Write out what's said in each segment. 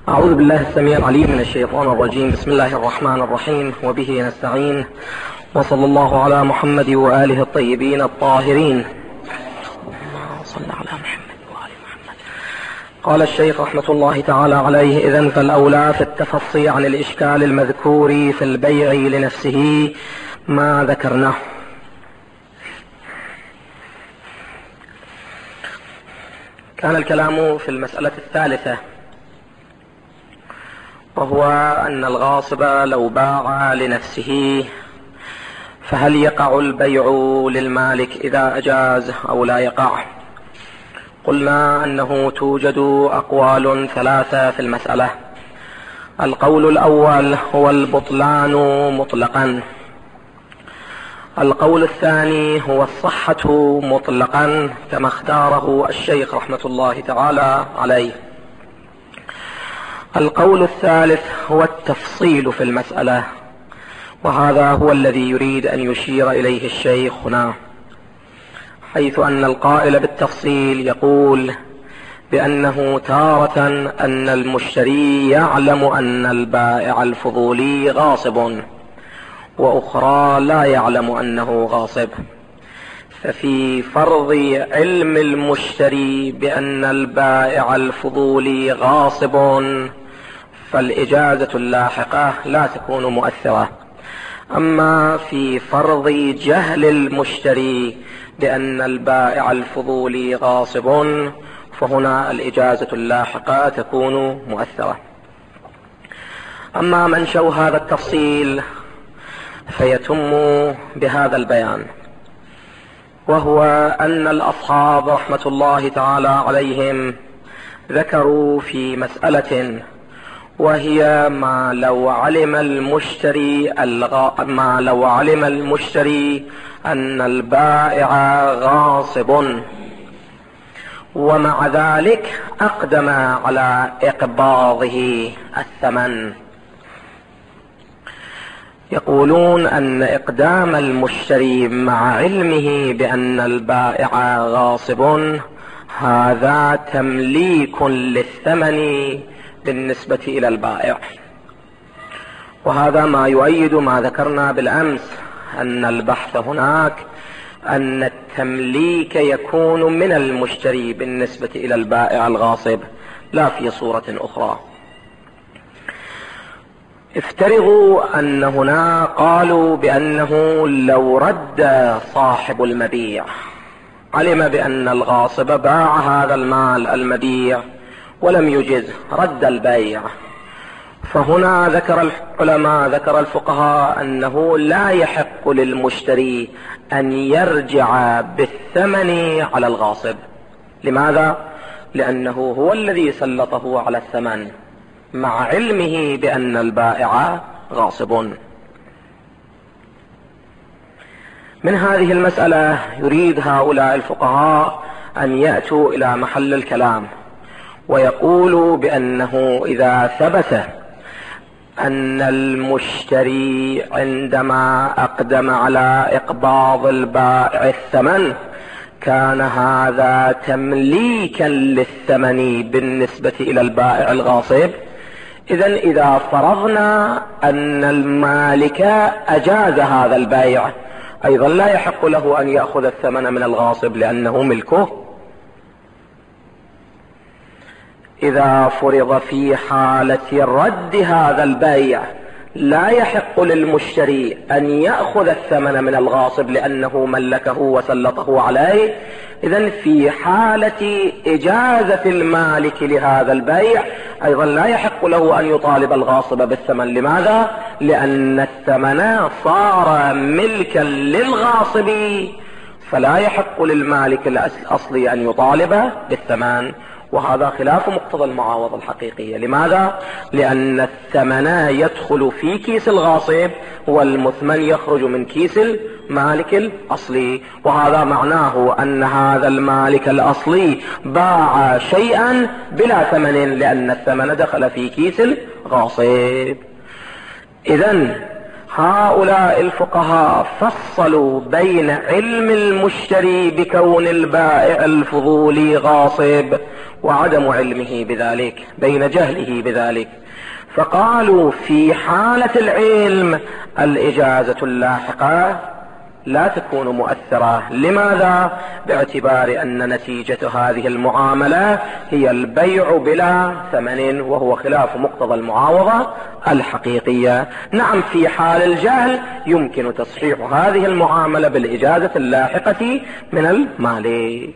أعوذ بالله السميع العليم من الشيطان الرجيم. بسم الله الرحمن الرحيم، وبه نستعين، وصلى الله على محمد وآله الطيبين الطاهرين. صلى على محمد وآل محمد. قال الشيخ رحمة الله تعالى عليه: إذن فالأولى في التفصي عن الإشكال المذكور في البيع لنفسه ما ذكرناه. كان الكلام في المسألة الثالثة، وهو أن الغاصب لو باع لنفسه فهل يقع البيع للمالك إذا أجاز أو لا يقع؟ قلنا أنه توجد أقوال ثلاثة في المسألة. القول الأول هو البطلان مطلقا، القول الثاني هو الصحة مطلقا كما اختاره الشيخ رحمة الله تعالى عليه. القول الثالث هو التفصيل في المسألة، وهذا هو الذي يريد أن يشير إليه الشيخ هنا، حيث أن القائل بالتفصيل يقول بأنه تارة أن المشتري يعلم أن البائع الفضولي غاصب، وأخرى لا يعلم أنه غاصب. ففي فرض علم المشتري بأن البائع الفضولي غاصب فالإجازة اللاحقة لا تكون مؤثرة. أما في فرض جهل المشتري بأن البائع الفضولي غاصب فهنا الإجازة اللاحقة تكون مؤثرة. أما منشأ هذا التفصيل فيتم بهذا البيان، وهو أن الأصحاب رحمة الله تعالى عليهم ذكروا في مسألة، وهي ما لو علم المشتري أن البائع غاصب ومع ذلك أقدم على إقباضه الثمن. يقولون أن إقدام المشتري مع علمه بأن البائع غاصب هذا تمليك للثمن بالنسبة إلى البائع، وهذا ما يؤيد ما ذكرنا بالأمس، أن البحث هناك أن التمليك يكون من المشتري بالنسبة إلى البائع الغاصب لا في صورة أخرى. افترضوا أن هنا قالوا بأنه لو رد صاحب المبيع، علم بأن الغاصب باع هذا المال المبيع ولم يجز، رد البيع، فهنا ذكر العلماء ذكر الفقهاء أنه لا يحق للمشتري أن يرجع بالثمن على الغاصب. لماذا؟ لأنه هو الذي سلطه على الثمن مع علمه بأن البائع غاصب. من هذه المسألة يريد هؤلاء الفقهاء أن يأتوا إلى محل الكلام، ويقولوا بأنه إذا ثبت أن المشتري عندما أقدم على إقباض البائع الثمن كان هذا تمليكا للثمن بالنسبة إلى البائع الغاصب، إذن إذا فرضنا أن المالك أجاز هذا البيع أيضا لا يحق له أن يأخذ الثمن من الغاصب لأنه ملكه. إذا فرض في حالة رد هذا البيع لا يحق للمشتري أن يأخذ الثمن من الغاصب لأنه ملكه وسلطه عليه، إذن في حالة إجازة المالك لهذا البيع أيضا لا يحق له أن يطالب الغاصب بالثمن. لماذا؟ لأن الثمن صار ملكا للغاصب، فلا يحق للمالك الأصلي أن يطالب بالثمن، وهذا خلاف مقتضى المعاوضة الحقيقية. لماذا؟ لأن الثمن يدخل في كيس الغاصب والمثمن يخرج من كيس المالك الأصلي، وهذا معناه أن هذا المالك الأصلي باع شيئا بلا ثمن لأن الثمن دخل في كيس الغاصب. إذن هؤلاء الفقهاء فصلوا بين علم المشتري بكون البائع الفضولي غاصب وعدم علمه بذلك، بين جهله بذلك. فقالوا في حالة العلم الإجازة اللاحقة لا تكون مؤثرة. لماذا؟ باعتبار أن نتيجة هذه المعاملة هي البيع بلا ثمن، وهو خلاف مقتضى المعاوضة الحقيقية. نعم، في حال الجهل يمكن تصحيح هذه المعاملة بالإجازة اللاحقة من المالك.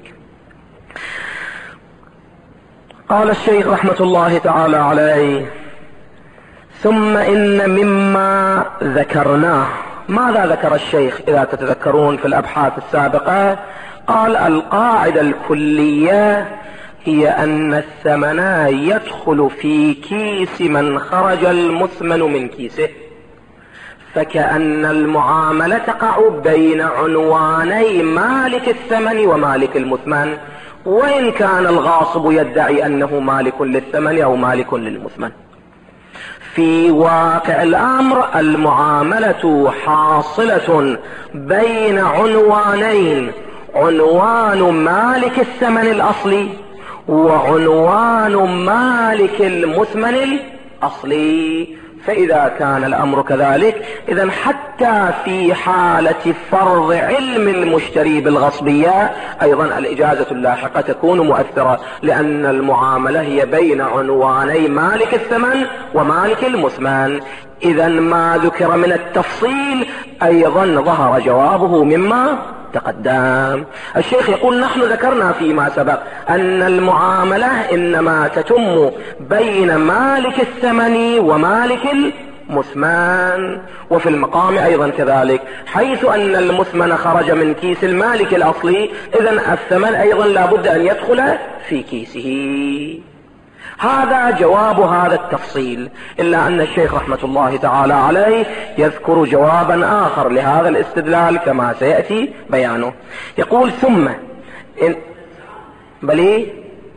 قال الشيخ رحمة الله تعالى عليه: ثم إن مما ذكرناه. ماذا ذكر الشيخ إذا تتذكرون في الأبحاث السابقة؟ قال: القاعدة الكلية هي أن الثمن يدخل في كيس من خرج المثمن من كيسه، فكأن المعاملة تقع بين عنواني مالك الثمن ومالك المثمن، وإن كان الغاصب يدعي أنه مالك للثمن أو مالك للمثمن. في واقع الأمر المعاملة حاصلة بين عنوانين: عنوان مالك الثمن الأصلي وعنوان مالك المثمن الأصلي. فإذا كان الأمر كذلك، إذن حتى في حالة فرض علم المشتري بالغصبية أيضا الإجازة اللاحقة تكون مؤثرة، لأن المعاملة هي بين عنواني مالك الثمن ومالك المثمن. إذن ما ذكر من التفصيل أيضا ظهر جوابه مما تقدم. الشيخ يقول: نحن ذكرنا فيما سبق أن المعاملة إنما تتم بين مالك الثمن ومالك المثمن، وفي المقام أيضا كذلك، حيث أن المثمن خرج من كيس المالك الأصلي، إذن الثمن أيضا لا بد أن يدخل في كيسه. هذا جواب هذا التفصيل، إلا أن الشيخ رحمة الله تعالى عليه يذكر جوابا آخر لهذا الاستدلال كما سيأتي بيانه. يقول: ثم إن بلي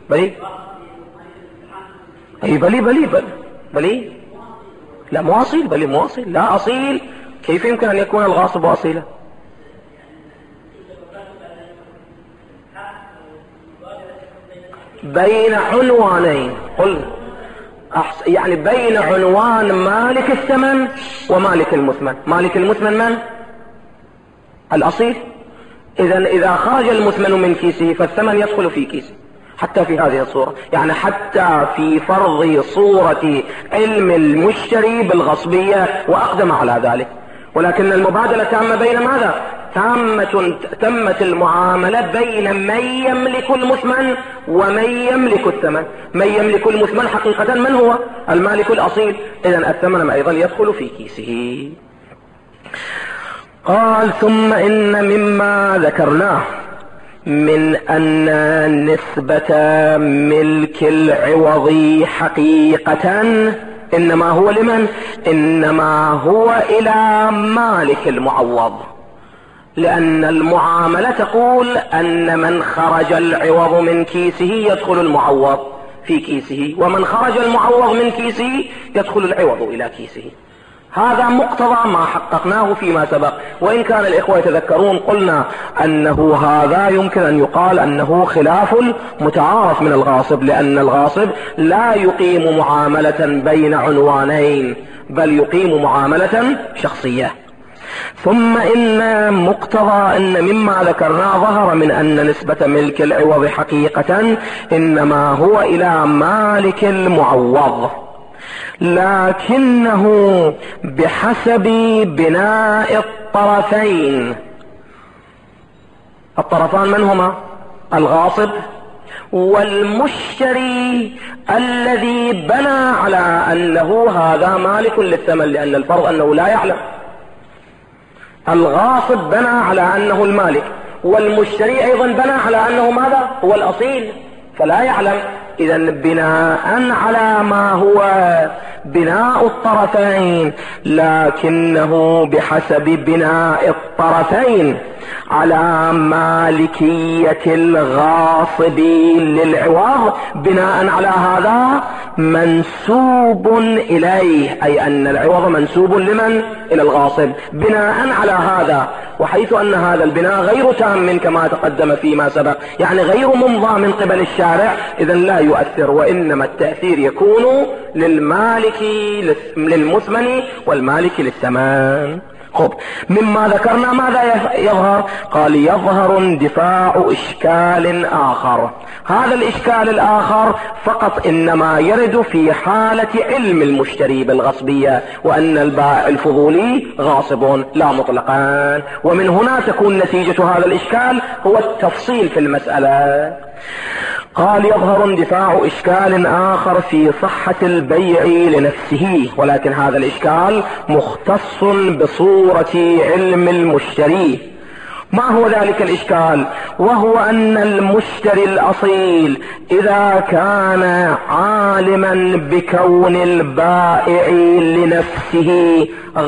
لا مواصل، بلي مواصل لا أصيل. كيف يمكن أن يكون الغاصب أصيلا؟ بين عنوانين، قل يعني بين عنوان مالك الثمن ومالك المثمن. مالك المثمن من؟ الأصيل. إذا خرج المثمن من كيسه فالثمن يدخل في كيسه، حتى في هذه الصورة، يعني حتى في فرض صورة علم المشتري بالغصبية وأقدم على ذلك. ولكن المبادلة تامة بين ماذا؟ تمت المعاملة بين من يملك المثمن ومن يملك الثمن. من يملك المثمن حقيقة من هو؟ المالك الأصيل. إذن الثمن أيضا يدخل في كيسه. قال: ثم إن مما ذكرناه من أن نسبة ملك العوض حقيقة إنما هو لمن؟ إنما هو إلى مالك المعوض، لأن المعاملة تقول أن من خرج العوض من كيسه يدخل المعوض في كيسه، ومن خرج المعوض من كيسه يدخل العوض إلى كيسه. هذا مقتضى ما حققناه فيما سبق، وإن كان الإخوة يتذكرون قلنا أنه هذا يمكن أن يقال أنه خلاف المتعارف من الغاصب، لأن الغاصب لا يقيم معاملة بين عنوانين، بل يقيم معاملة شخصية. ثم إن مقتضى أن مما ذكرنا ظهر من أن نسبة ملك العوض حقيقة إنما هو إلى مالك المعوض، لكنه بحسب بناء الطرفين. الطرفان من هما؟ الغاصب والمشتري الذي بنى على أنه هذا مالك للثمن، لأن الفرض أنه لا يعلم. الغاصب بنى على أنه المالك، والمشتري أيضا بنى على أنه ماذا؟ هو الأصيل، فلا يعلم. إذن بناء على ما هو بناء الطرفين، لكنه بحسب بناء الطرفين على مالكية الغاصب للعوض، بناء على هذا منسوب إليه، أي أن العوض منسوب لمن؟ إلى الغاصب بناء على هذا. وحيث أن هذا البناء غير تام كما تقدم فيما سبق، يعني غير ممضى من قبل الشارع، إذن لا يؤثر، وإنما التأثير يكون للمالك للمثمن والمالك للثمن. خب، مما ذكرنا ماذا يظهر؟ قال يظهر اندفاع إشكال آخر. هذا الإشكال الآخر فقط إنما يرد في حالة علم المشتري بالغصبية، وأن البائع الفضولي غاصب لا مطلقا. ومن هنا تكون نتيجة هذا الإشكال هو التفصيل في المسألة. قال يظهر اندفاع إشكال آخر في صحة البيع لنفسه، ولكن هذا الإشكال مختص بصورة علم المشتري. ما هو ذلك الإشكال؟ وهو أن المشتري الأصيل إذا كان عالما بكون البائع لنفسه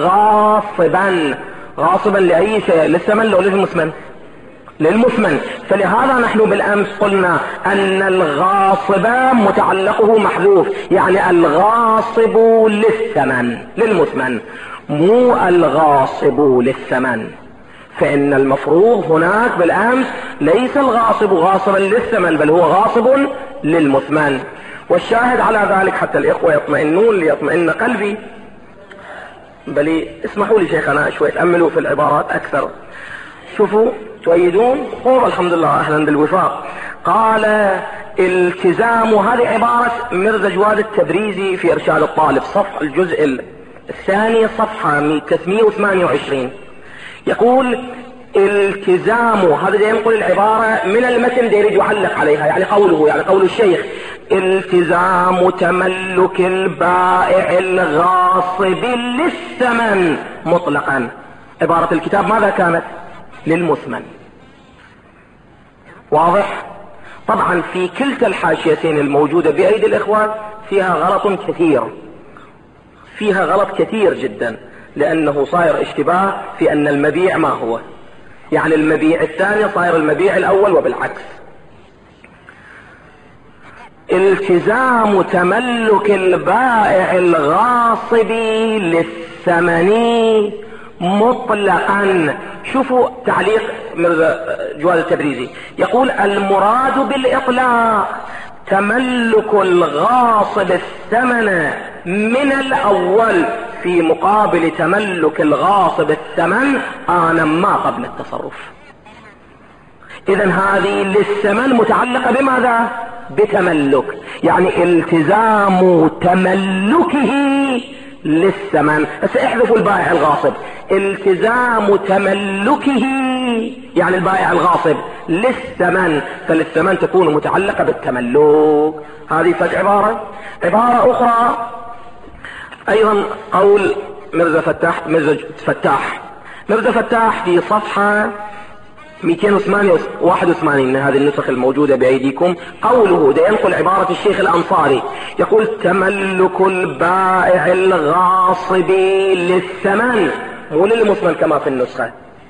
غاصبا لأي شيء، للثمن أو للمثمن؟ للمثمن. فلهذا نحن بالأمس قلنا أن الغاصب متعلقه محذوف، يعني الغاصب للثمن للمثمن، مو الغاصب للثمن. فإن المفروض هناك بالأمس ليس الغاصب غاصبا للثمن، بل هو غاصب للمثمن. والشاهد على ذلك حتى الإخوة يطمئنون ليطمئن قلبي، بل اسمحوا لي شيخنا شوي تأملوا في العبارات أكثر. شوفوا تؤيدون؟ الحمد لله، أهلا بالوفاق. قال التزام، هذه عبارة مرزا جواد التبريزي في إرشاد الطالب، صفحة الجزء الثاني صفحة 328. يقول التزام، هذا ينقل العبارة من المتن يريد يعلق عليها، يعني قوله، يعني قول الشيخ التزام تملك البائع الغاصب للثمن مطلقا. عبارة الكتاب ماذا كانت؟ للمثمن. واضح؟ طبعا في كلتا الحاشيتين الموجودة بأيدي الإخوان فيها غلط كثير، فيها غلط كثير جدا، لأنه صاير اشتباه في أن المبيع ما هو، يعني المبيع الثاني صاير المبيع الأول وبالعكس. التزام تملك البائع الغاصب للثمن مطلقا. شوفوا تعليق مرزا جواد التبريزي، يقول المراد بالإطلاق تملك الغاصب الثمن من الأول في مقابل تملك الغاصب الثمن آنا ما قبل التصرف. إذن هذه للثمن متعلقة بماذا؟ بتملك، يعني التزام تملكه للثمن. سأحذف البائع الغاصب، التزام تملكه يعني البائع الغاصب للثمن، فللثمن تكون متعلقة بالتملك. هذه فد عبارة. عبارة أخرى أيضا قول مرزا فتاح في صفحة 281 من هذه النسخ الموجودة بأيديكم، قوله ده ينقل عبارة الشيخ الأنصاري، يقول تملك البائع الغاصب للثمن مو للمثمن كما في النسخة.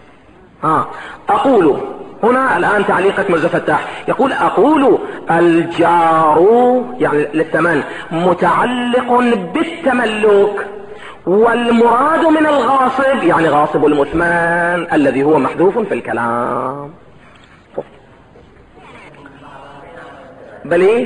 أقول هنا الآن تعليقك مرزا فتاح، يقول أقول الجار يعني للثمن متعلق بالتملك، والمراد من الغاصب يعني غاصب المثمن الذي هو محذوف في الكلام. بلي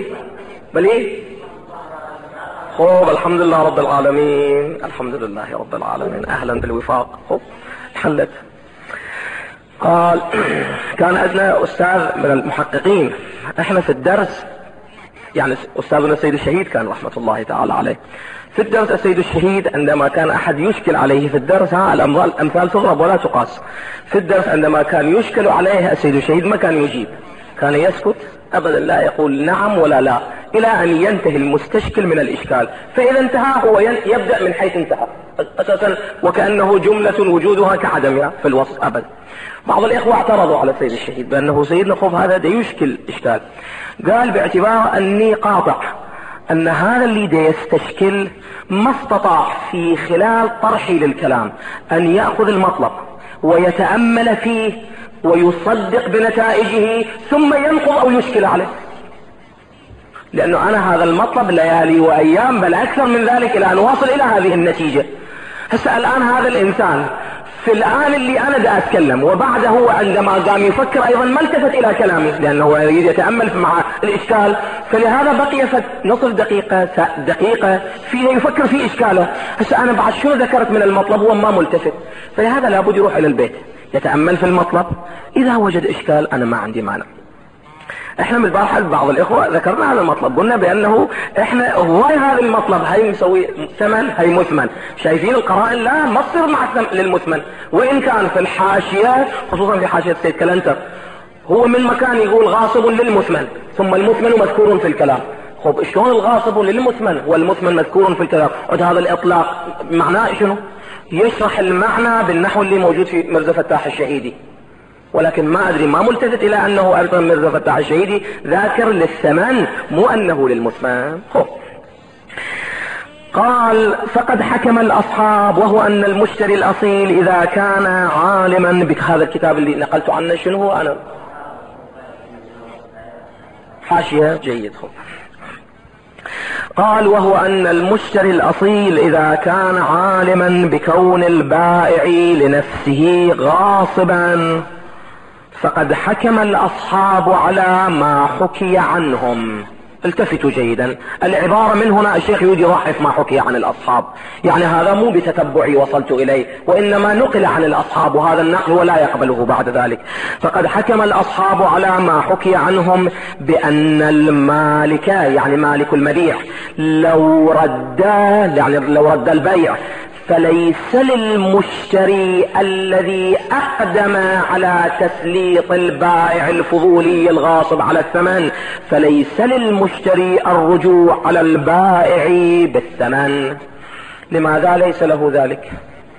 خوب، الحمد لله رب العالمين، الحمد لله رب العالمين، أهلا بالوفاق. خوب حلت. قال كان عندنا أستاذ من المحققين، احنا في الدرس، يعني أستاذنا السيد الشهيد كان رحمة الله تعالى عليه، في الدرس السيد الشهيد عندما كان أحد يشكل عليه في الدرس، الأمثال تضرب ولا تقاس، في الدرس عندما كان يشكل عليه السيد الشهيد ما كان يجيب، كان يسكت أبدا، لا يقول نعم ولا لا، إلى أن ينتهي المستشكل من الإشكال، فإذا انتهى هو يبدأ من حيث انتهى أساسا، وكأنه جملة وجودها كعدمها في الوصف أبدا. بعض الإخوة اعترضوا على السيد الشهيد بأنه سيدنا خوف هذا ده يشكل إشكال، قال باعتبار أني قاطع ان هذا اللي دا يستشكل ما استطاع في خلال طرحي للكلام ان يأخذ المطلب ويتأمل فيه ويصدق بنتائجه ثم ينقض او يشكل عليه، لانه انا هذا المطلب ليالي وايام بل اكثر من ذلك الى ان واصل الى هذه النتيجة. هسه الان هذا الانسان في الآن اللي أنا دا أتكلم وبعده عندما قام يفكر أيضا ما التفت إلى كلامي لأنه يريد يتأمل مع الإشكال، فلهذا بقي نصف دقيقة فيه يفكر في إشكاله. هسه أنا بعد شنو ذكرت من المطلب هو ما ملتفت، فلهذا لابد يروح إلى البيت يتأمل في المطلب، إذا وجد إشكال أنا ما عندي مانع. احنا من البارحة بعض الاخوة ذكرنا هذا المطلب، قلنا بانه احنا هو هذا المطلب هي مسوي ثمن هي مثمن، شايفين القرائن لا ما تصير مع للمثمن، وان كان في الحاشية خصوصا في حاشية سيد كلنتر هو من مكان يقول غاصب للمثمن ثم المثمن مذكور في الكلام. خب شلون الغاصب للمثمن والمثمن مذكور في الكلام؟ هذا الاطلاق معناه شنو؟ يشرح المعنى بالنحو اللي موجود في مرزا فتاح الشهيدي، ولكن ما أدري ما ملتفت إلى أنه أيضا مرزا فتاح الشهيدي ذاكر للثمن مو أنه للمثمن. قال فقد حكم الأصحاب وهو أن المشتري الأصيل إذا كان عالما بهذا الكتاب اللي نقلت عنه شنو هو أنا حاشية جيد. قال وهو أن المشتري الأصيل إذا كان عالما بكون البائع لنفسه غاصبا فقد حكم الأصحاب على ما حكي عنهم. التفتوا جيدا، العبارة من هنا الشيخ يودي يضحف ما حكي عن الأصحاب، يعني هذا مو بتتبعي وصلت إليه وإنما نقل عن الأصحاب، وهذا النقل ولا يقبله بعد ذلك. فقد حكم الأصحاب على ما حكي عنهم بأن المالك يعني مالك المبيع لو رد البيع فليس للمشتري الذي أقدم على تسليط البائع الفضولي الغاصب على الثمن، فليس للمشتري الرجوع على البائع بالثمن. لماذا ليس له ذلك؟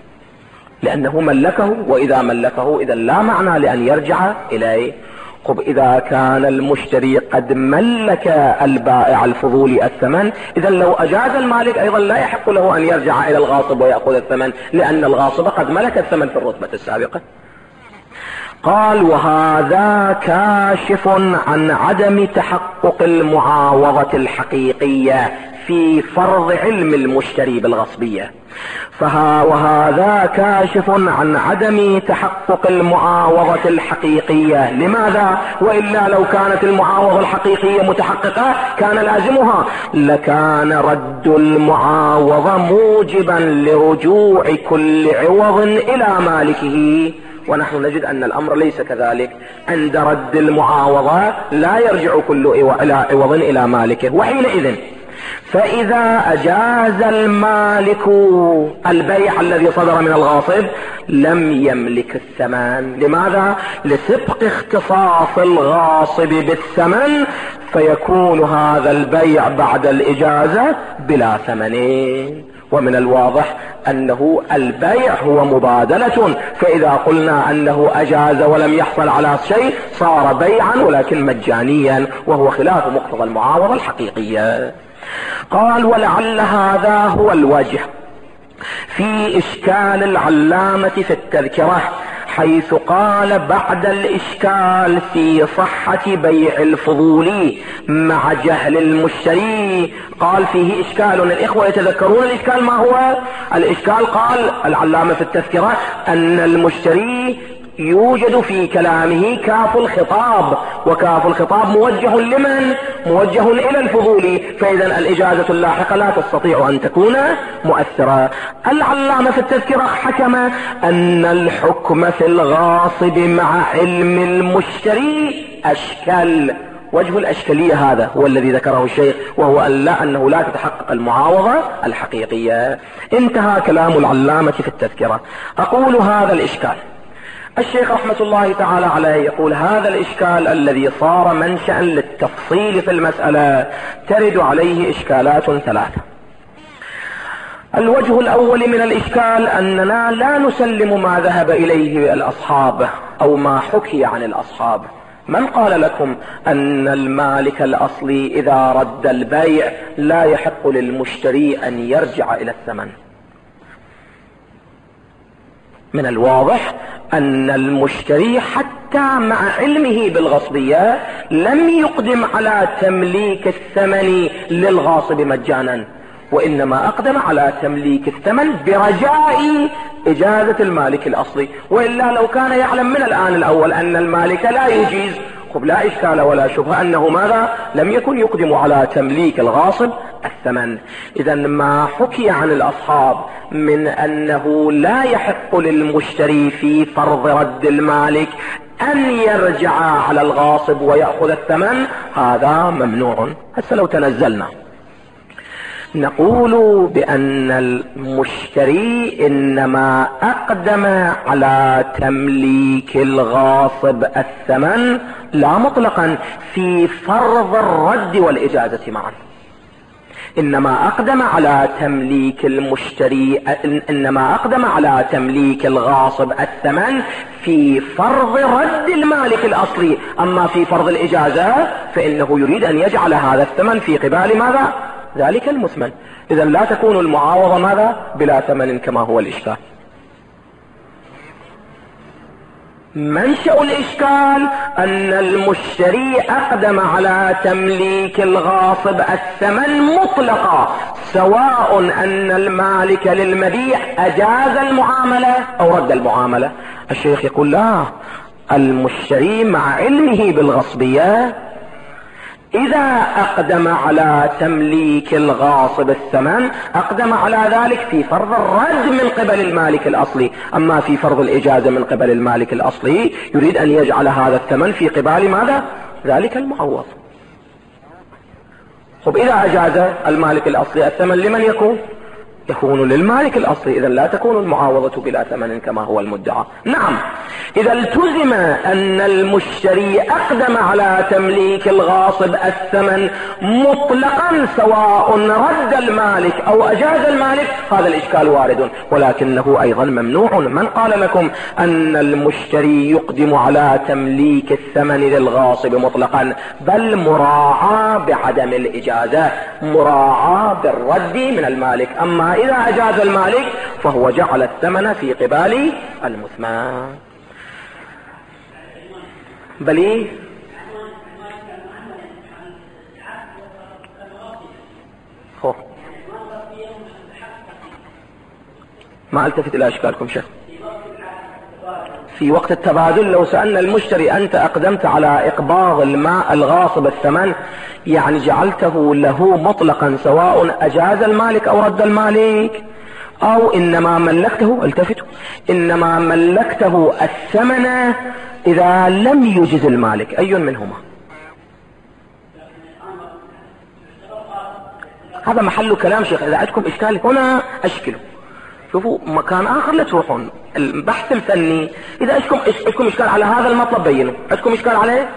لأنه ملكه، وإذا ملكه إذا لا معنى لأن يرجع إليه. طب إذا كان المشتري قد ملك البائع الفضولي الثمن، إذا لو أجاز المالك أيضا لا يحق له أن يرجع إلى الغاصب ويأخذ الثمن، لأن الغاصب قد ملك الثمن في الرتبة السابقة. قال وهذا كاشف عن عدم تحقق المعاوضة الحقيقية في فرض علم المشتري بالغصبية. وهذا كاشف عن عدم تحقق المعاوضة الحقيقية. لماذا؟ وإلا لو كانت المعاوضة الحقيقية متحققة كان لازمها لكان رد المعاوضة موجبا لرجوع كل عوض إلى مالكه، ونحن نجد أن الأمر ليس كذلك. عند رد المعاوضة لا يرجع كل عوض إلى مالكه. وحينئذ فإذا أجاز المالك البيع الذي صدر من الغاصب لم يملك الثمن. لماذا؟ لسبق اختصاص الغاصب بالثمن، فيكون هذا البيع بعد الإجازة بلا ثمن. ومن الواضح أنه البيع هو مبادلة، فإذا قلنا أنه أجاز ولم يحصل على شيء صار بيعا ولكن مجانيا، وهو خلاف مقتضى المعاوضة الحقيقية. قال ولعل هذا هو الوجه في إشكال العلامة في التذكرة، حيث قال بعد الإشكال في صحة بيع الفضولي مع جهل المشتري، قال فيه إشكال. الإخوة يتذكرون الإشكال ما هو؟ الإشكال قال العلامة في التذكرة أن المشتري يوجد في كلامه كاف الخطاب، وكاف الخطاب موجه لمن؟ موجه إلى الفضولي، فإذا الإجازة اللاحقة لا تستطيع أن تكون مؤثرة. العلامة في التذكرة حكم أن الحكم في الغاصب مع علم المشتري أشكل. وجه الأشكالية هذا هو الذي ذكره الشيخ، وهو أنه لا تتحقق المعاوضة الحقيقية. انتهى كلام العلامة في التذكرة. أقول هذا الإشكال، الشيخ رحمة الله تعالى عليه يقول هذا الإشكال الذي صار منشأ للتفصيل في المسألة ترد عليه إشكالات ثلاثة. الوجه الأول من الإشكال أننا لا نسلم ما ذهب إليه الأصحاب أو ما حكي عن الأصحاب، من قال لكم أن المالك الأصلي إذا رد البيع لا يحق للمشتري أن يرجع إلى الثمن؟ من الواضح أن المشتري حتى مع علمه بالغصبية لم يقدم على تمليك الثمن للغاصب مجانا، وإنما أقدم على تمليك الثمن برجاء إجازة المالك الأصلي، وإلا لو كان يعلم من الآن الأول أن المالك لا يجيز لا إشكال ولا شبهة أنه ماذا لم يكن يقدم على تمليك الغاصب الثمن. إذا ما حكي عن الأصحاب من أنه لا يحق للمشتري في فرض رد المالك أن يرجع على الغاصب ويأخذ الثمن، هذا ممنوع. هسه لو تنزلنا نقول بأن المشتري إنما أقدم على تمليك الغاصب الثمن لا مطلقا في فرض الرد والإجازة معا، إنما أقدم على تمليك المشتري، إنما أقدم على تمليك الغاصب الثمن في فرض رد المالك الأصلي، أما في فرض الإجازة فإنه يريد أن يجعل هذا الثمن في قبال ماذا؟ ذلك المثمن. إذا لا تكون المعاوضة ماذا؟ بلا ثمن كما هو الإشكال. منشأ الإشكال أن المشتري أقدم على تمليك الغاصب الثمن مطلقا، سواء أن المالك للمبيع أجاز المعاملة أو رد المعاملة. الشيخ يقول لا، المشتري مع علمه بالغصبية إذا أقدم على تمليك الغاصب الثمن أقدم على ذلك في فرض الرد من قبل المالك الأصلي، أما في فرض الإجازة من قبل المالك الأصلي يريد أن يجعل هذا الثمن في قبال ماذا؟ ذلك المعوض. طب إذا أجاز المالك الأصلي الثمن لمن يكون؟ يكون للمالك الأصلي، إذا لا تكون المعاوضة بلا ثمن كما هو المدعى. نعم، إذا التزم أن المشتري أقدم على تمليك الغاصب الثمن مطلقا سواء رد المالك أو أجاز المالك، هذا الإشكال وارد، ولكنه أيضا ممنوع. من قال لكم أن المشتري يقدم على تمليك الثمن للغاصب مطلقا؟ بل مراعاة بعدم الإجازة، مراعاة بالرد من المالك. أما إذا أجاز المالك فهو جعل الثمن في قبال المثمن. بلي ما التفت إلى أشكالكم شيخ. في وقت التبادل لو سألنا المشتري أنت أقدمت على إقباض الماء الغاصب الثمن، يعني جعلته له مطلقا سواء أجاز المالك أو رد المالك، أو إنما ملكته، التفتوا، إنما ملكته الثمن إذا لم يجز المالك، أي منهما؟ هذا محل كلام شيخ. إذا عندكم إشكال هنا أشكلوا، شوفوا مكان آخر لا تروحون. البحث الفني إذا عندكم إشكال على هذا المطلب بينوا. عندكم إشكال عليه؟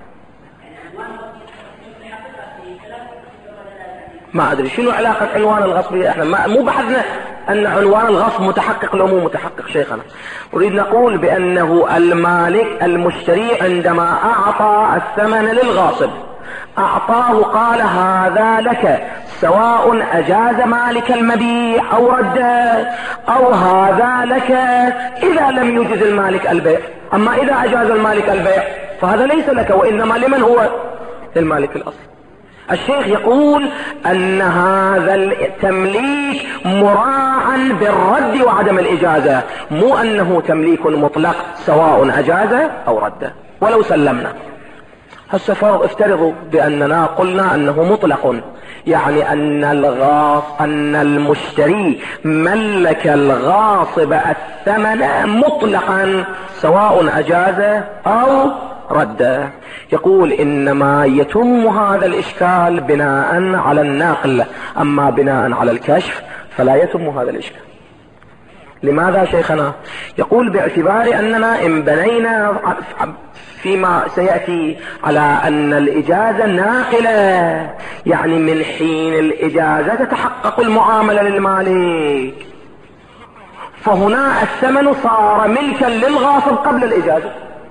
ما أدري شنو علاقة عنوان الغصب. احنا مو بحثنا أن عنوان الغصب متحقق لو مو متحقق شيخنا. أريد نقول بأنه المالك المشتري عندما أعطى الثمن للغاصب أعطاه قال هذا لك، سواء أجاز مالك المبيع أو رده، أو هذا لك إذا لم يجز المالك البيع. أما إذا أجاز المالك البيع فهذا ليس لك، وإنما لمن هو؟ للمالك الأصلي. الشيخ يقول أن هذا التمليك مراعا بالرد وعدم الإجازة، مو أنه تمليك مطلق سواء أجاز أو رده. ولو سلمنا هسه افترضوا بأننا قلنا أنه مطلق، يعني أن المشتري ملك الغاصب الثمن مطلقا سواء أجاز أو رد. يقول إنما يتم هذا الإشكال بناء على النقل، أما بناء على الكشف فلا يتم هذا الإشكال. لماذا شيخنا؟ يقول باعتبار أننا إن بنينا فيما سيأتي على أن الإجازة ناقلة، يعني من حين الإجازة تتحقق المعاملة للمالك، فهنا الثمن صار ملكا للغاصب قبل الإجازة.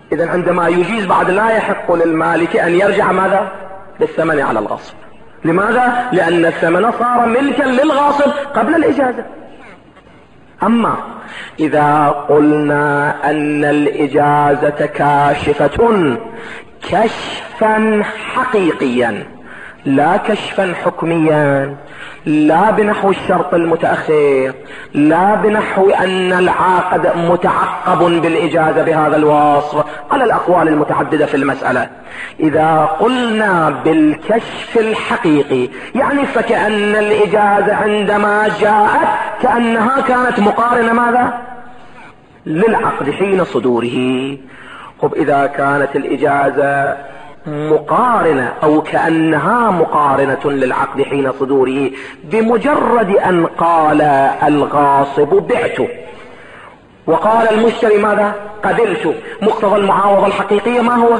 إذن عندما يجيز بعد لا يحق للمالك أن يرجع ماذا؟ للثمن على الغاصب. لماذا؟ لأن الثمن صار ملكا للغاصب قبل الإجازة. أما إذا قلنا أن الإجازة كاشفة كشفا حقيقيا لا كشفا حكميا، لا بنحو الشرط المتأخر، لا بنحو أن العاقد متعقب بالإجازة بهذا الوصف، على الأقوال المتعددة في المسألة. إذا قلنا بالكشف الحقيقي يعني فكأن الإجازة عندما جاءت كأنها كانت مقارنة ماذا؟ للعقد حين صدوره. طب إذا كانت الإجازة مقارنة أو كأنها مقارنة للعقد حين صدوره، بمجرد أن قال الغاصب بعته وقال المشتري ماذا؟ قبلت، مقتضى المعاوضة الحقيقية ما هو؟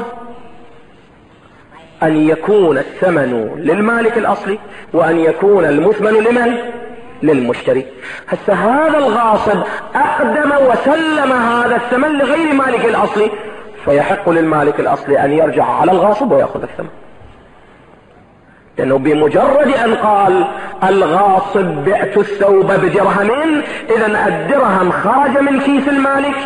أن يكون الثمن للمالك الأصلي وأن يكون المثمن لمن؟ للمشتري. هسه هذا الغاصب أقدم وسلم هذا الثمن لغير مالك الأصلي، فيحق للمالك الأصلي أن يرجع على الغاصب ويأخذ الثمن، لأنه بمجرد أن قال الغاصب بعت الثوب بدرهم، إذن الدرهم خرج من كيس المالك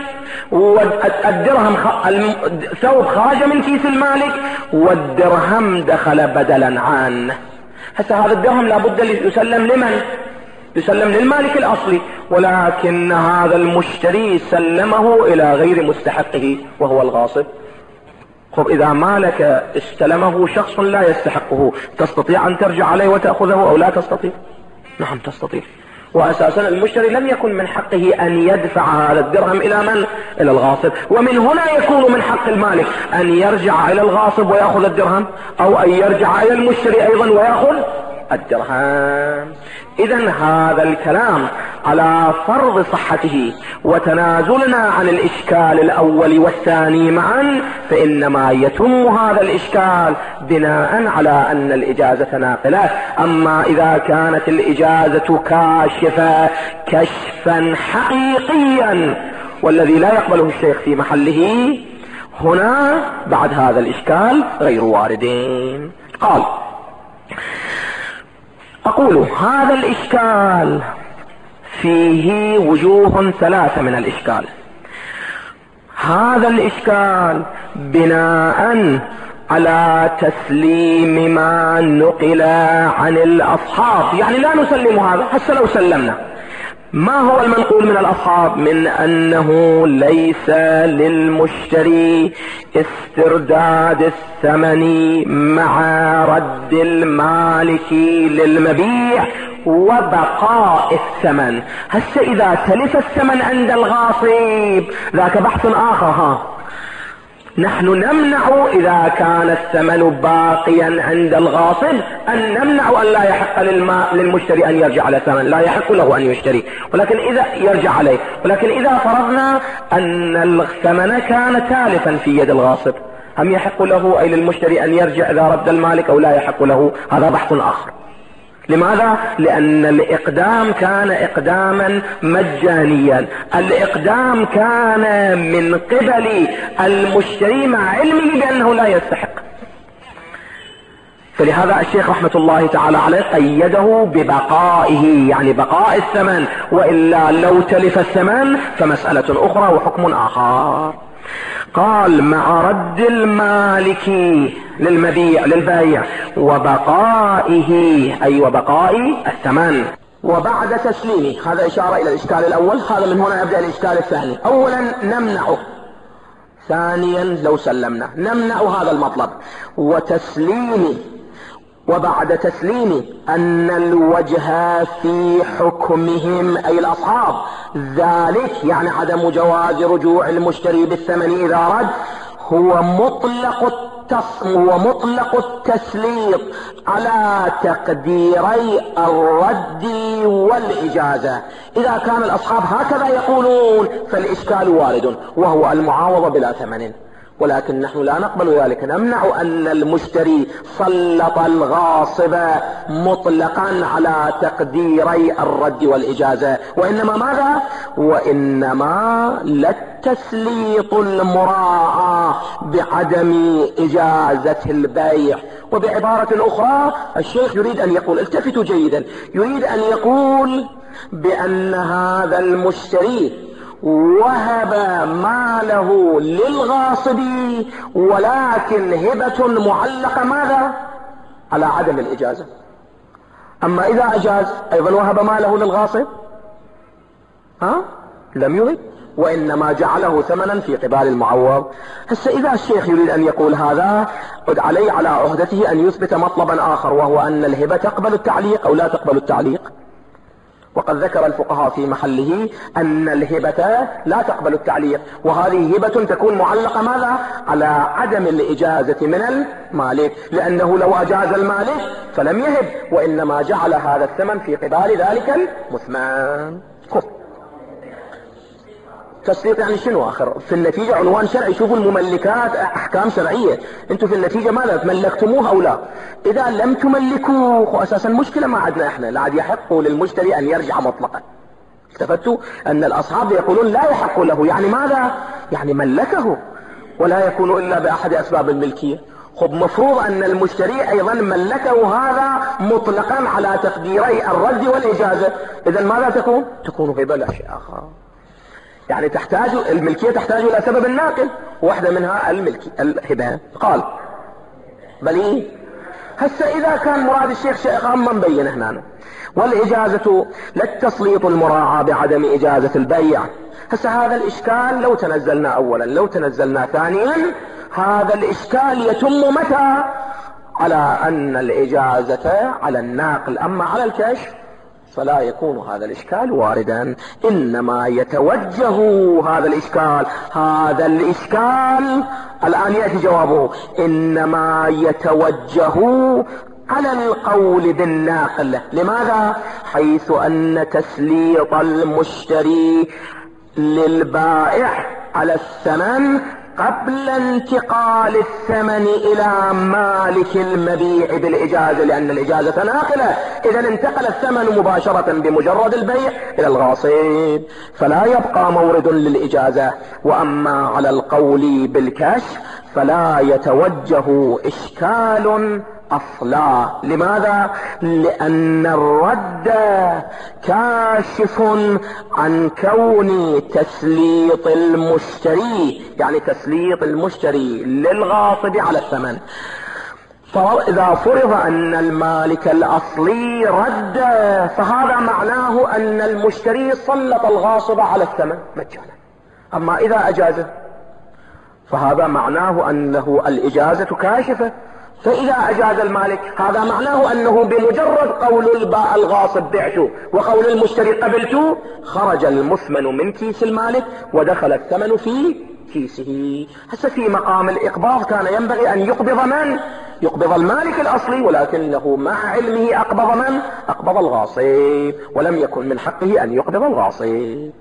الثوب خرج من كيس المالك والدرهم دخل بدلا عنه. هسه هذا الدرهم لابد يسلم لمن؟ يسلم للمالك الأصلي، ولكن هذا المشتري سلمه إلى غير مستحقه وهو الغاصب. خب إذا مالك استلمه شخص لا يستحقه، تستطيع أن ترجع عليه وتأخذه أو لا تستطيع؟ نعم تستطيع. وأساسا المشتري لم يكن من حقه أن يدفع هذا الدرهم إلى من؟ إلى الغاصب، ومن هنا يكون من حق المالك أن يرجع إلى الغاصب ويأخذ الدرهم، أو أن يرجع إلى المشتري أيضا ويأخذ الدرهم. إذن هذا الكلام على فرض صحته وتنازلنا عن الإشكال الأول والثاني معا، فإنما يتم هذا الإشكال بناء على أن الإجازة ناقلة. أما إذا كانت الإجازة كاشفة كشفا حقيقيا والذي لا يقبله الشيخ في محله، هنا بعد هذا الإشكال غير واردين. قال أقول هذا الإشكال فيه وجوه ثلاثة من الإشكال. هذا الإشكال بناء على تسليم ما نقل عن الأصحاب، يعني لا نسلم هذا. حتى لو سلمنا، ما هو المنقول من الأصحاب؟ من أنه ليس للمشتري استرداد الثمن مع رد المالك للمبيع وبقاء الثمن. هسه إذا تلف الثمن عند الغاصب ذاك بحث آخر. نحن نمنع إذا كان الثمن باقيا عند الغاصب أن نمنع أن لا يحق للمشتري أن يرجع على الثمن، لا يحق له أن يشتري، ولكن إذا يرجع عليه. ولكن إذا فرضنا أن الثمن كان تالفا في يد الغاصب، هم يحق له أي للمشتري أن يرجع إذا رد المالك أو لا يحق له؟ هذا بحث آخر. لماذا؟ لأن الإقدام كان إقداما مجانيا، الإقدام كان من قبل المشتري مع علمه بأنه لا يستحق. فلهذا الشيخ رحمة الله تعالى عليه قيده ببقائه، يعني بقاء الثمن، وإلا لو تلف الثمن فمسألة أخرى وحكم آخر. قال مع رد المالك للبائع وبقائه، أي وبقاء الثمن وبعد تسليمه. هذا إشارة إلى الإشكال الأول، هذا من هنا يبدأ الإشكال الثاني. أولا نمنعه، ثانيا لو سلمنا نمنع هذا المطلب. وبعد تسليم أن الوجه في حكمهم أي الأصحاب ذلك، يعني عدم جواز رجوع المشتري بالثمن إذا رد، هو مطلق التسليط على تقديري الرد والإجازة. إذا كان الأصحاب هكذا يقولون فالإشكال وارد، وهو المعاوضة بلا ثمن. ولكن نحن لا نقبل ذلك، نمنع أن المشتري سلط الغاصب مطلقا على تقديري الرد والإجازة، وإنما ماذا؟ وإنما للتسليط المراعى بعدم إجازة البيع. وبعبارة أخرى الشيخ يريد أن يقول، التفتوا جيدا، يريد أن يقول بأن هذا المشتري وهب ماله للغاصب، ولكن هبة معلقة ماذا؟ على عدم الإجازة. أما إذا أجاز أيضا وهب ماله للغاصب لم يهب، وإنما جعله ثمنا في قبال المعوض. هسه إذا الشيخ يريد أن يقول هذا، قد عليه على عهدته أن يثبت مطلبا آخر، وهو أن الهبة تقبل التعليق أو لا تقبل التعليق. وقد ذكر الفقهاء في محله أن الهبة لا تقبل التعليق، وهذه هبة تكون معلقة ماذا؟ على عدم الإجازة من المالك، لأنه لو أجاز المالك فلم يهب، وإنما جعل هذا الثمن في قبال ذلك المثمن. تسليط يعني شنو آخر؟ في النتيجة عنوان شرعي. شوفوا المملكات أحكام شرعية، انتم في النتيجة ماذا؟ ملكتموه أو لا؟ إذا لم تملكوه أساسا مشكلة ما عندنا احنا، لا عاد يحق للمشتري أن يرجع مطلقا. التفتوا أن الأصحاب يقولون لا يحق له، يعني ماذا؟ يعني ملكه ولا يكون إلا بأحد أسباب الملكية. خب مفروض أن المشتري أيضا ملكه هذا مطلقا على تقديري الرد والإجازة، إذا ماذا تكون؟ تكون هبة لا شيء آخر. يعني تحتاج الملكية تحتاج إلى سبب الناقل، واحدة منها الهبة. قال بل هسه إذا كان مراد الشيخ شيء غامض مبين هنا، والإجازة للتسليط المراعى بعدم إجازة البيع. هسه هذا الإشكال لو تنزلنا أولا، لو تنزلنا ثانيا، هذا الإشكال يتم متى؟ على أن الإجازة على الناقل، أما على الكشف فلا يكون هذا الإشكال واردا. إنما يتوجه هذا الإشكال الآن يأتي جوابه، إنما يتوجه على القول بالناقل. لماذا؟ حيث أن تسليط المشتري للبائع على الثمن قبل انتقال الثمن إلى مالك المبيع بالإجازة، لأن الإجازة ناقلة، إذا انتقل الثمن مباشرة بمجرد البيع إلى الغاصب، فلا يبقى مورد للإجازة. وأما على القول بالكشف فلا يتوجه إشكال أصلا. لماذا؟ لأن الرد كاشف عن كون تسليط المشتري، يعني تسليط المشتري للغاصب على الثمن. فإذا فرض أن المالك الأصلي رد، فهذا معناه أن المشتري سلط الغاصب على الثمن مجانا. أما إذا أجازه فهذا معناه أنه الإجازة كاشفة. فإذا أجاز المالك هذا معناه أنه بمجرد قول الغاصب بعت وقول المشتري قبلت، خرج المثمن من كيس المالك ودخل الثمن في كيسه. هسه في مقام الإقباض كان ينبغي أن يقبض من؟ يقبض المالك الأصلي، ولكنه مع علمه أقبض من؟ أقبض الغاصب، ولم يكن من حقه أن يقبض الغاصب.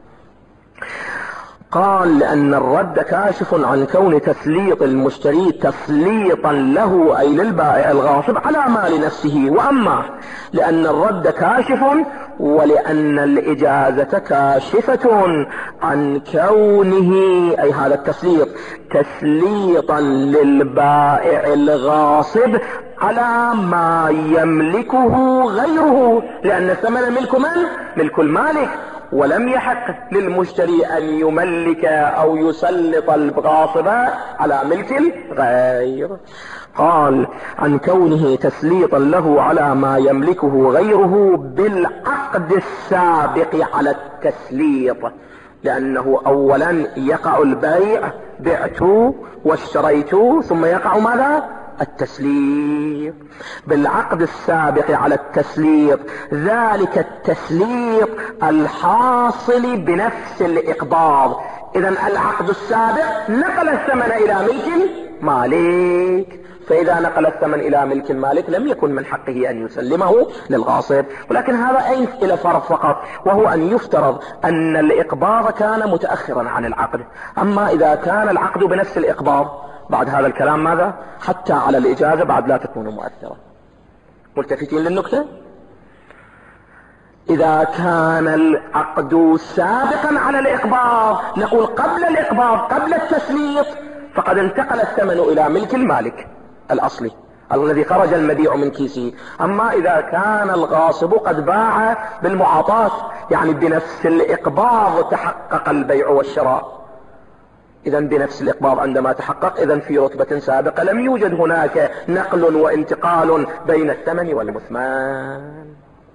قال لأن الرد كاشف عن كون تسليط المشتري تسليطا له أي للبائع الغاصب على مال نفسه. وأما لأن الرد كاشف ولأن الإجازة كاشفة عن كونه أي هذا التسليط تسليطا للبائع الغاصب على ما يملكه غيره، لأن الثمن ملك من؟ ملك المالك، ولم يحق للمشتري أن يملك أو يسلط الغاصب على ملك الغير. قال عن كونه تسليطا له على ما يملكه غيره بالعقد السابق على التسليط، لأنه أولا يقع البيع، بعت واشتريت، ثم يقع ماذا؟ التسليط. بالعقد السابق على التسليط، ذلك التسليط الحاصل بنفس الإقباض. إذن العقد السابق نقل الثمن إلى ملك المالك، فإذا نقل الثمن إلى ملك المالك لم يكن من حقه أن يسلمه للغاصب. ولكن هذا أين إلى فرق فقط، وهو أن يفترض أن الإقباض كان متأخرا عن العقد. أما إذا كان العقد بنفس الإقباض بعد هذا الكلام ماذا؟ حتى على الإجازة بعد لا تكون مؤثرة. ملتفتين للنكتة؟ إذا كان العقد سابقا على الإقباض، نقول قبل الإقباض قبل التسليط، فقد انتقل الثمن إلى ملك المالك الأصلي الذي خرج المبيع من كيسه. أما إذا كان الغاصب قد باع بالمعاطاة، يعني بنفس الإقباض تحقق البيع والشراء، إذا بنفس الإقباض عندما تحقق، إذا في رتبة سابقة لم يوجد هناك نقل وانتقال بين الثمن والمثمان.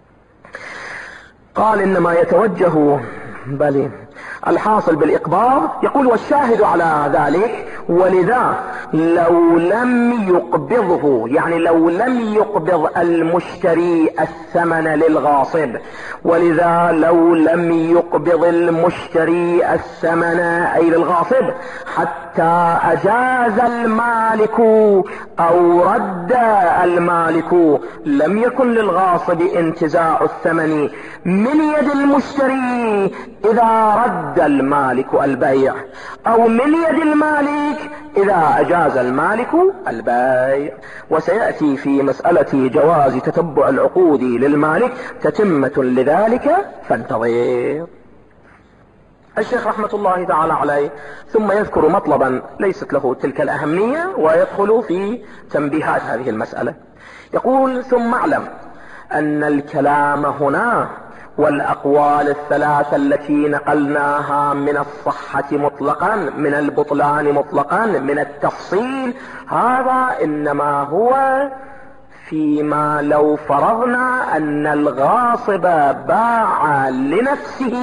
قال إنما يتوجه بل الحاصل بالإقباض. يقول والشاهد على ذلك ولذا لو لم يقبضه، يعني لو لم يقبض المشتري الثمن للغاصب، ولذا لو لم يقبض المشتري الثمن أي للغاصب حتى أجاز المالك أو رد المالك، لم يكن للغاصب انتزاع الثمن من يد المشتري إذا رد المالك البيع، أو من يد المالك إذا أجاز المالك البيع. وسيأتي في مسألة جواز تتبع العقود للمالك تتمة لذلك فانتظر. الشيخ رحمة الله تعالى عليه ثم يذكر مطلبا ليست له تلك الأهمية ويدخل في تنبيهات هذه المسألة. يقول ثم اعلم أن الكلام هنا والأقوال الثلاثة التي نقلناها من الصحة مطلقا، من البطلان مطلقا، من التفصيل، هذا إنما هو فيما لو فرضنا أن الغاصب باع لنفسه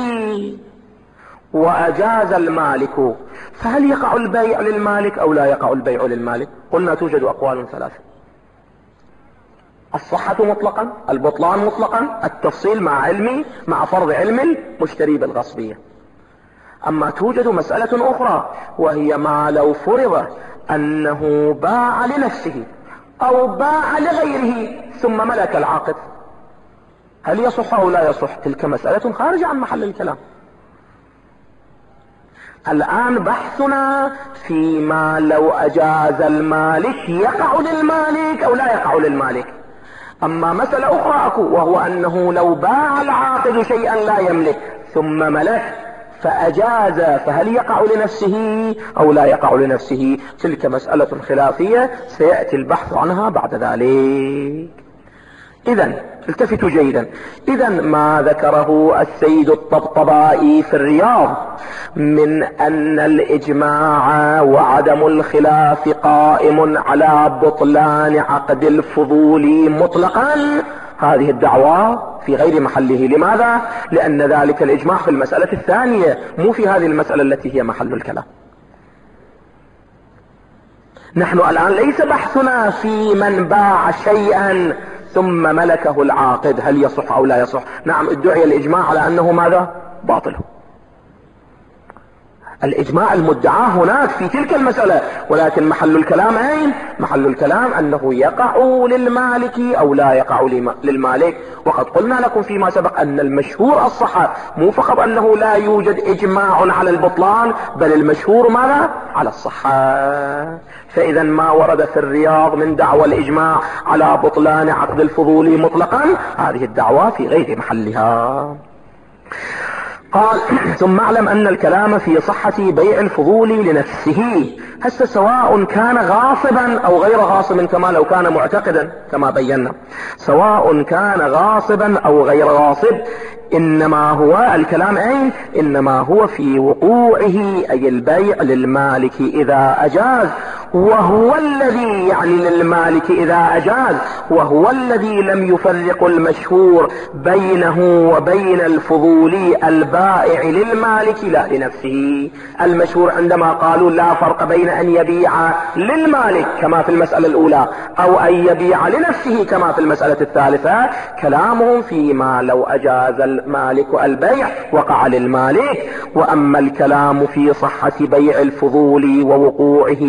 وأجاز المالك، فهل يقع البيع للمالك أو لا يقع البيع للمالك؟ قلنا توجد أقوال ثلاثة: الصحة مطلقا، البطلان مطلقا، التفصيل مع فرض علم المشتري بالغصبية. أما توجد مسألة أخرى وهي ما لو فرض أنه باع لنفسه أو باع لغيره ثم ملك العاقد، هل يصح أو لا يصح؟ تلك مسألة خارجة عن محل الكلام. الآن بحثنا فيما لو أجاز المالك يقع للمالك أو لا يقع للمالك. أما مسألة أخرى أكو، وهو أنه لو باع العاقد شيئا لا يملك ثم ملك فأجاز، فهل يقع لنفسه أو لا يقع لنفسه؟ تلك مسألة خلافية سيأتي البحث عنها بعد ذلك. إذن التفتوا جيدا، إذن ما ذكره السيد الطبطبائي في الرياض من أن الإجماع وعدم الخلاف قائم على بطلان عقد الفضول مطلقا، هذه الدعوة في غير محله. لماذا؟ لأن ذلك الإجماع في المسألة الثانية، مو في هذه المسألة التي هي محل الكلام. نحن الآن ليس بحثنا في من باع شيئا ثم ملكه العاقد هل يصح أو لا يصح. نعم، ادعي الإجماع على أنه ماذا؟ باطل. الإجماع المدعى هناك في تلك المسألة، ولكن محل الكلام أين؟ محل الكلام أنه يقع للمالك أو لا يقع للمالك. وقد قلنا لكم فيما سبق أن المشهور الصحة، مو فقط أنه لا يوجد إجماع على البطلان، بل المشهور ماذا؟ على الصحة. فإذا ما ورد في الرياض من دعوى الإجماع على بطلان عقد الفضول مطلقا، هذه الدعوة في غير محلها. قال ثم اعلم أن الكلام في صحة بيع الفضول لنفسه، هسه سواء كان غاصبا أو غير غاصب، كما لو كان معتقدا كما بينا، سواء كان غاصبا أو غير غاصب، إنما هو الكلام أين؟ إنما هو في وقوعه، أي البيع للمالك إذا أجاز، وهو الذي يعني للمالك إذا أجاز، وهو الذي لم يفرق المشهور بينه وبين الفضول البائع للمالك لا لنفسه. المشهور عندما قالوا لا فرق بين أن يبيع للمالك كما في المسألة الأولى أو أن يبيع لنفسه كما في المسألة الثالثة، كلامهم فيما لو أجاز المالك البيع وقع للمالك. وأما الكلام في صحة بيع الفضول ووقوعه لنفسه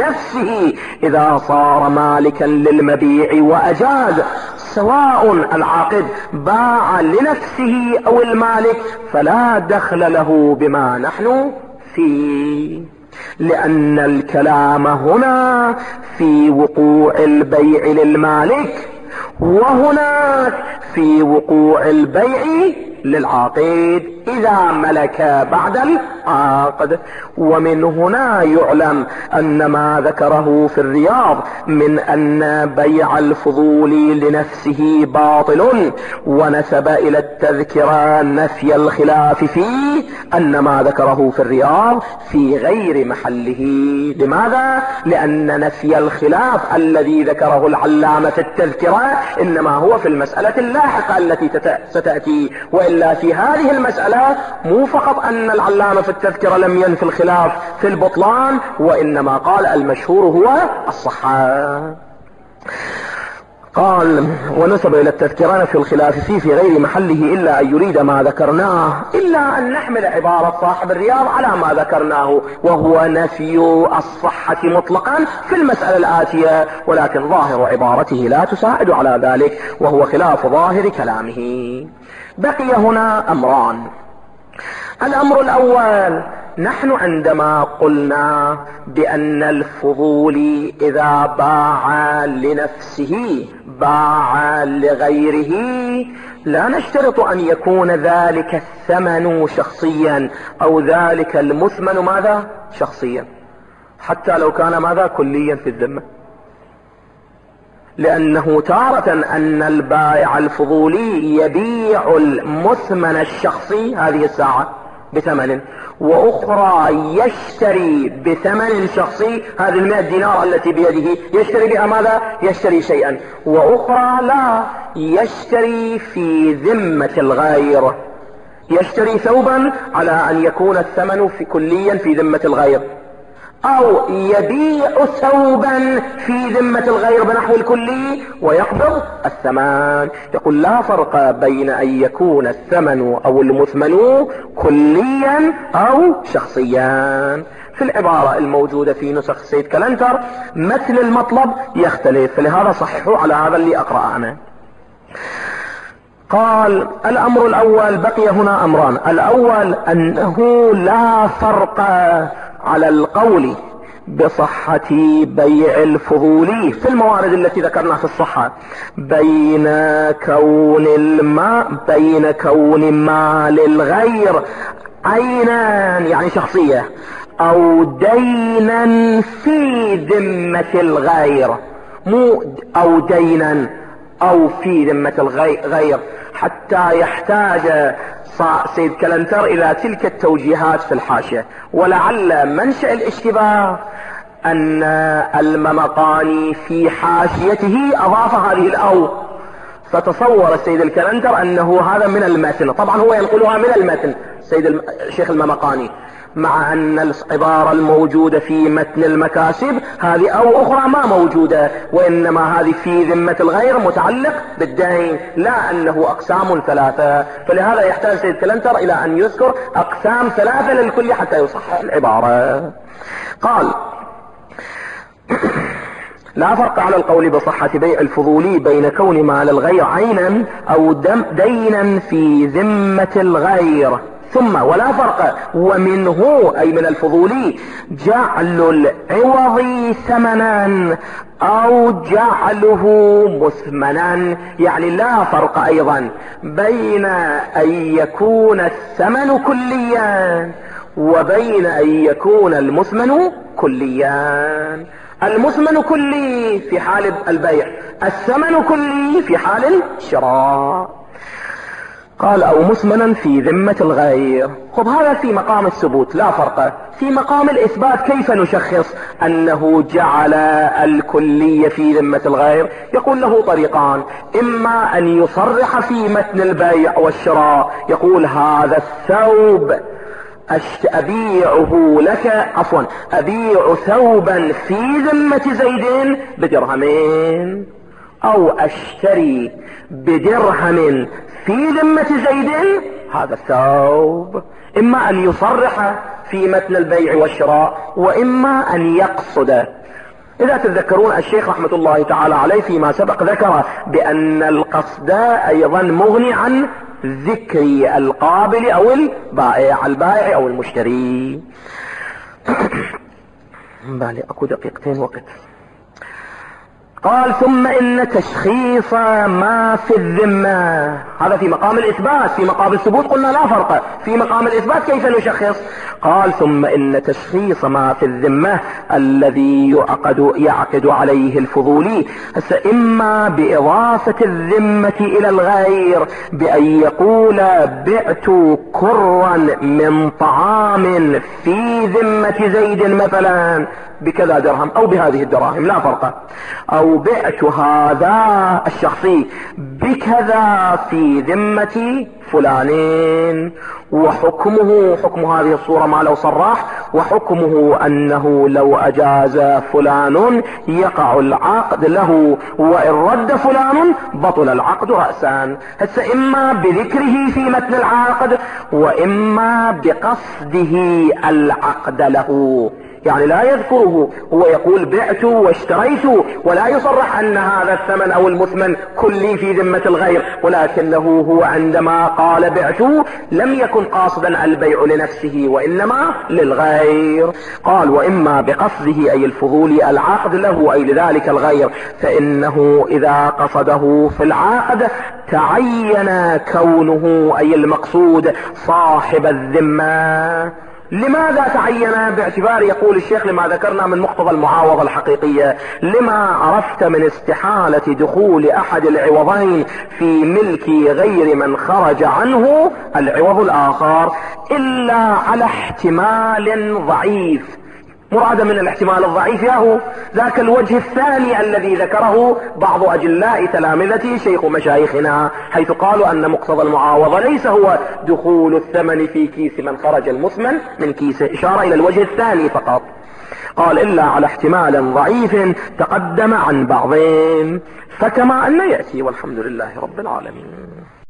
لنفسه إذا صار مالكا للمبيع وأجاز، سواء العاقد باع لنفسه أو المالك فلا دخل له بما نحن فيه، لأن الكلام هنا في وقوع البيع للمالك، وهناك في وقوع البيع للعاقد إذا ملك بعد العقد. ومن هنا يعلم أن ما ذكره في الرياض من أن بيع الفضول لنفسه باطل، ونسب إلى التذكرة نفي الخلاف فيه، أن ما ذكره في الرياض في غير محله. لماذا؟ لأن نفي الخلاف الذي ذكره العلامة في التذكرة إنما هو في المسألة اللاحقة التي ستأتي، وإلا في هذه المسألة مو فقط أن العلامة في التذكرة لم ينفي الخلاف في البطلان، وإنما قال المشهور هو الصحة. قال ونسب إلى التذكرة في الخلاف فيه في غير محله إلا أن يريد ما ذكرناه، إلا أن نحمل عبارة صاحب الرياض على ما ذكرناه، وهو نفي الصحة مطلقا في المسألة الآتية، ولكن ظاهر عبارته لا تساعد على ذلك، وهو خلاف ظاهر كلامه. بقي هنا أمران. الأمر الأول، نحن عندما قلنا بأن الفضول إذا باع لنفسه باع لغيره، لا نشترط أن يكون ذلك الثمن شخصيا أو ذلك المثمن ماذا شخصيا، حتى لو كان ماذا كليا في الذمة، لأنه تارة أن البائع الفضولي يبيع المثمن الشخصي هذه الساعة بثمن، وأخرى يشتري بثمن شخصي هذه 100 دينار التي بيده يشتري بها ماذا؟ يشتري شيئا، وأخرى لا، يشتري في ذمة الغير، يشتري ثوبا على أن يكون الثمن في كليا في ذمة الغير، أو يبيع ثوبا في ذمة الغير بنحو الكلي ويقبض الثمن. يقول لا فرق بين أن يكون الثمن أو المثمن كليا أو شخصيا. في العبارة الموجودة في نسخ سيد كلنتر مثل المطلب يختلف، فلهذا صححوا على هذا اللي أقرأ أنا. قال الأمر الأول، بقي هنا أمران. الأول أنه لا فرق على القول بصحة بيع الفضول في الموارد التي ذكرناها في الصحة بين كون مال الغير عينا يعني شخصية أو دينا في ذمة الغير، مو أو دينا أو في ذمة الغير، حتى يحتاج سيد كلنتر إلى تلك التوجيهات في الحاشية. ولعل منشأ الاشتباه أن الممقاني في حاشيته أضاف هذه الأو، فتصور السيد الكلنتر أنه هذا من المتن، طبعا هو ينقلها من المتن سيد الشيخ الممقاني، مع أن العبارة الموجودة في متن المكاسب هذه أو أخرى ما موجودة، وإنما هذه في ذمة الغير متعلق بالدين، لا أنه أقسام ثلاثة. فلهذا يحتاج سيد كلنتر إلى أن يذكر أقسام ثلاثة للكل حتى يصحح العبارة. قال لا فرق على القول بصحة بيع الفضولي بين كون مال الغير عينا أو دينا في ذمة الغير، ثم ولا فرق ومنه أي من الفضولي جعل العوض ثمنا أو جعله مثمنا، يعني لا فرق أيضا بين أن يكون الثمن كليا وبين أن يكون المثمن كليا. المثمن كلي في حال البيع، الثمن كلي في حال الشراء. قال أو مثمنا في ذمة الغير. خب هذا في مقام الثبوت لا فرق. في مقام الإثبات كيف نشخص أنه جعل الكلية في ذمة الغير؟ يقول له طريقان، إما أن يصرح في متن البيع والشراء يقول هذا الثوب أبيعه لك، عفوا أبيع ثوبا في ذمة زيد بدرهمين، أو أشتري بدرهم في ذمة زيد هذا الثوب. إما أن يصرح في متن البيع والشراء، وإما أن يقصد إذا تتذكرون الشيخ رحمة الله تعالى عليه فيما سبق ذكر بأن القصد أيضا مغني عن ذكر القابل أو البائع أو المشتري. بالي أكو دقيقتين وقت. قال ثم إن تشخيص ما في الذمة، هذا في مقام الإثبات. في مقام الثبوت قلنا لا فرق، في مقام الإثبات كيف نشخص؟ قال ثم إن تشخيص ما في الذمة الذي يعقد عليه الفضولي، إما بإضافة الذمة إلى الغير بأن يقول بعت كرا من طعام في ذمة زيد مثلا بكذا درهم أو بهذه الدراهم لا فرق، أو بعت هذا الشخصي بكذا في ذمة فلانين، وحكمه حكم هذه الصورة ما لو صرح، وحكمه أنه لو أجاز فلان يقع العقد له، وإن رد فلان بطل العقد رأسا. هسه إما بذكره في متن العقد وإما بقصده العقد له، يعني لا يذكره، هو يقول بعت واشتريت ولا يصرح أن هذا الثمن أو المثمن كلي في ذمة الغير، ولكنه هو عندما قال بعت لم يكن قاصدا البيع لنفسه وإنما للغير. قال وإما بقصده أي الفضول العقد له أي لذلك الغير، فإنه إذا قصده في العقد تعين كونه أي المقصود صاحب الذمة. لماذا تعين؟ باعتبار يقول الشيخ لما ذكرنا من مقتضى المعاوضة الحقيقية، لما عرفت من استحالة دخول أحد العوضين في ملك غير من خرج عنه العوض الآخر إلا على احتمال ضعيف. مراد من الاحتمال الضعيف ياهو ذاك الوجه الثاني الذي ذكره بعض أجلاء تلامذتي شيخ مشايخنا، حيث قالوا أن مقتضى المعاوضة ليس هو دخول الثمن في كيس من خرج المثمن من كيسه، إشارة إلى الوجه الثاني فقط. قال إلا على احتمال ضعيف تقدم عن بعضهم، فكما أن يأتي، والحمد لله رب العالمين.